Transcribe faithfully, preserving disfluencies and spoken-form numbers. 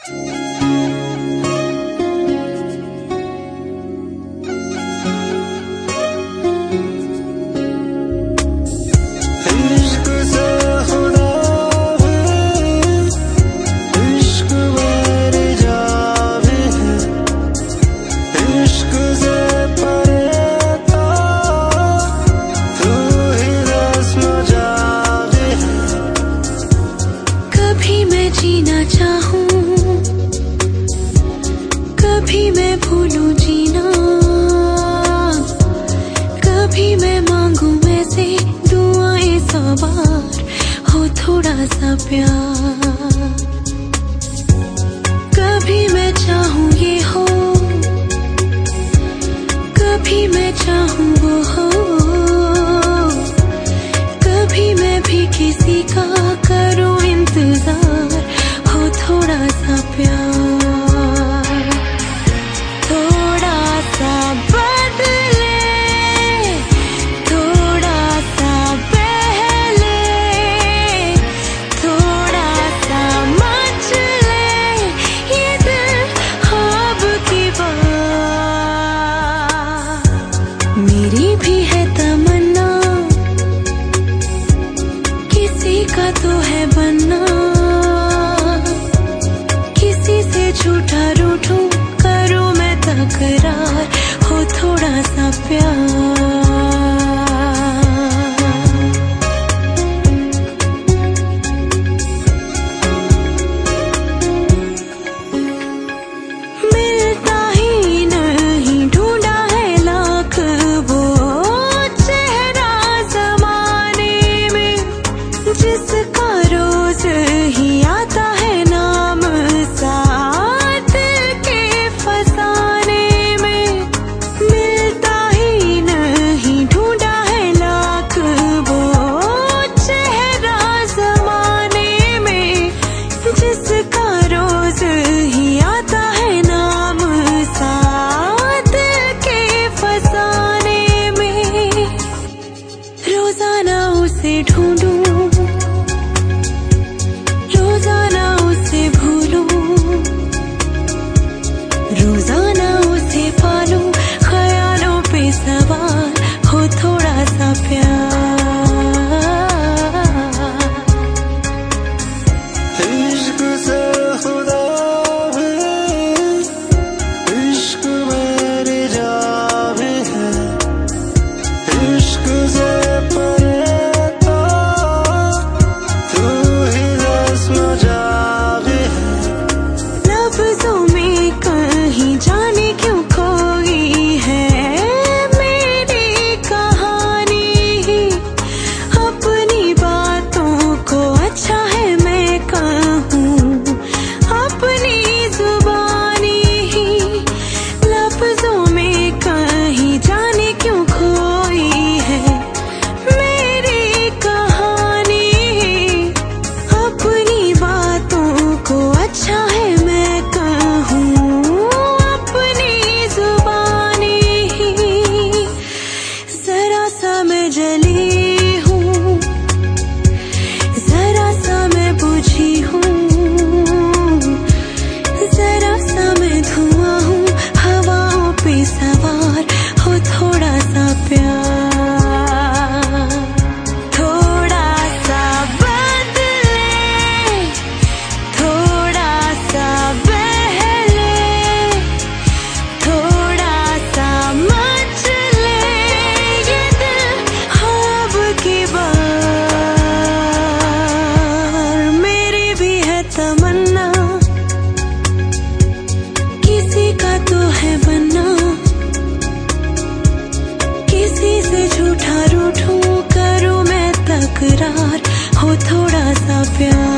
जीना चाहूं, कभी मैं भूलूं जीना, कभी मैं मांगूं ऐसे दुआएं सौ बार, हो थोड़ा सा प्यार। कभी मैं चाहूं ये हो, कभी मैं चाहूं वो हो, कभी मैं भी किसी का करूं इंतजार, हो थोड़ा सा प्यार। थोड़ा सा बदले, थोड़ा सा बहले, थोड़ा सा मचले ये दिल ख्वाब की बात। मेरी भी है तमन्ना, किसी का तो है बनना, किसी से झूठा रूठूं करूं मैं तकरार, हो थोड़ा सा प्यार। मिलता ही नहीं, ढूंढा है लाख वो चेहरा ज़माने में, जिसका रोज ही आता है नाम साथ के फसाने में। मिलता ही नहीं, ढूंढा है लाख वो चेहरा ज़माने में, जिसका रोज ही आता है नाम साथ के फसाने में। रोजाना उसे ढूंढूं, रोजाना उसे भूलूं, रोजाना उसे पालूं, ख्यालों पे सवार, हो थोड़ा सा प्यार। इश्क से खुदा भी, इश्क मेरी जान भी है, इश्क से परे तो तू ही रस्म जा भी है। लफ्जों में कहीं जाने क्यों खोई है मेरी कहानी, अपनी बातों को अच्छा है मैं कहूँ अपनी जुबानी ही। लफ्जों में कहीं जाने क्यों खोई है मेरी कहानी, अपनी बातों को अच्छा है मैं कहूँ अपनी जुबानी ही। जरा सा मैं जली हूँ, जरा सा मैं बुझी हूँ, जरा सा मैं धुआं हूँ, हवाओं पे सवार, हो थोड़ा सा प्यार। थोड़ा सा बदले, थोड़ा सा बहले, थोड़ा सा मचले ये दिल ख्वाब की बार। मेरी भी है तमन्ना, किसी का तो है बनना, किसी से झूठा रूठूं करूं मैं तकरार, हो थोड़ा सा प्यार।